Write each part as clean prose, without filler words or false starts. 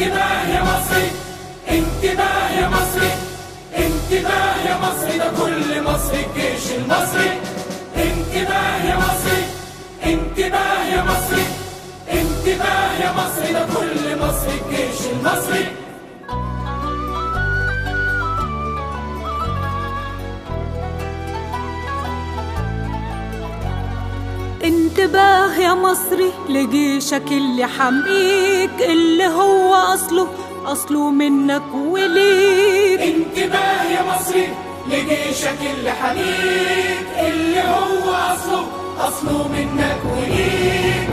انتباه يا مصري، انتباه يا مصري، انتباه يا مصري، ده كل مصري الجيش المصري. انتباه يا مصري، انتباه يا مصري، انتباه يا مصري، ده كل مصري الجيش المصري. انتباه يا مصري لجيشك اللي حميك، اللي هو أصله منك وليك. انتباه يا مصري لجيشك اللي حميك، اللي هو أصله منك وليك.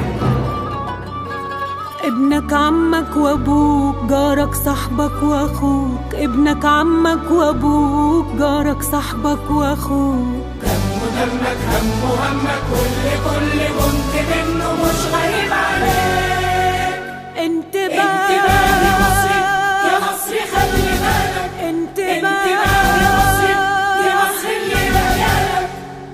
ابنك عمك وابوك، جارك صاحبك واخوك، ابنك عمك وابوك، جارك صاحبك واخوك. دمه دمك همه همك، كل جند منه مش غريب عليك. انتباه يا مصري، يا مصري خلي بالك. انتباه يا مصري، يا مصري اللي بقالك.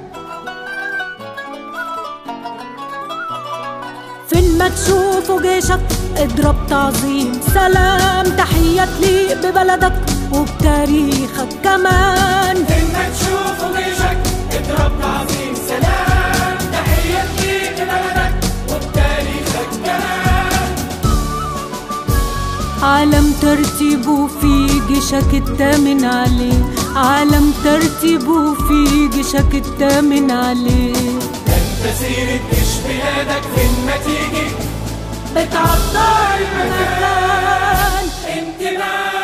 فين ما تشوفوا جيشك اضرب تعظيم سلام، تحية ليك ببلدك وبتاريخك كمان. فين ما تشوفوا جيشك اضرب تعظيم سلام، تحية ليك ببلدك وبتاريخك كمان. عالم ترتيبه في جيشك التامن عليه، عالم ترتيبه في جيشك التامن عليه. انت سيرة جيش بلادك فين ما تيجي بتعطر المكان. انتباه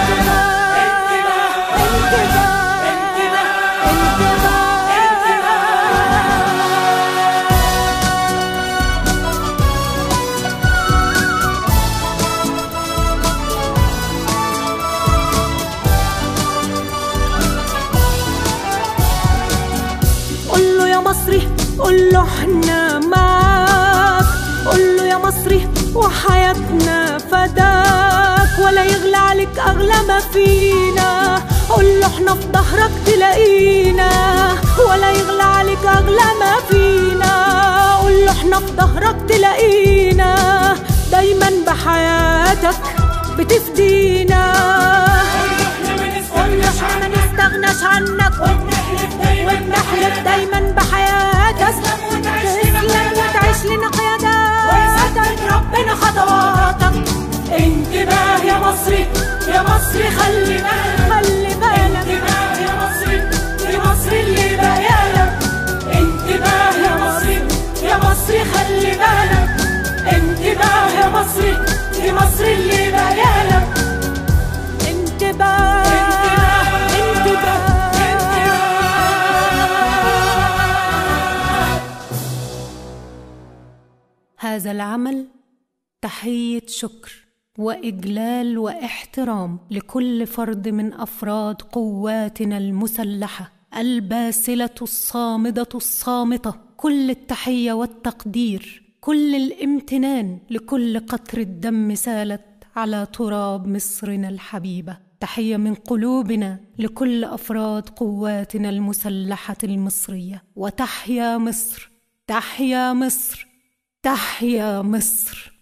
قوله يا مصري، قوله احنا معاك، قوله يا مصري وحياتنا فداك، ولا يغلى عليك اغلى ما فينا. قوله احنا في ظهرك تلاقينا، ولا يغلى عليك اغلى ما فينا. قوله احنا في ظهرك تلاقينا، دايما بحياتك بتفدينا. قوله احنا ما نستغناش عنك، ونحلف دايما بحياتك تسلم وتعيش لنا قياداتك، ربنا خطواتك. انتباه يا مصري، يا مصري خلي بالك. خلي بالك انتباه يا مصري، يا مصري اللي بقالك. انتباه يا مصري، يا مصري خلي بالك. انتباه يا مصري، يا مصري اللي بقالك. انتباه انتباه. هذا العمل تحية شكر وإجلال واحترام لكل فرد من أفراد قواتنا المسلحة الباسلة الصامدة الصامتة. كل التحية والتقدير، كل الامتنان لكل قطرة دم سالت على تراب مصرنا الحبيبة. تحية من قلوبنا لكل أفراد قواتنا المسلحة المصرية. وتحيا مصر، تحيا مصر، تحيا مصر.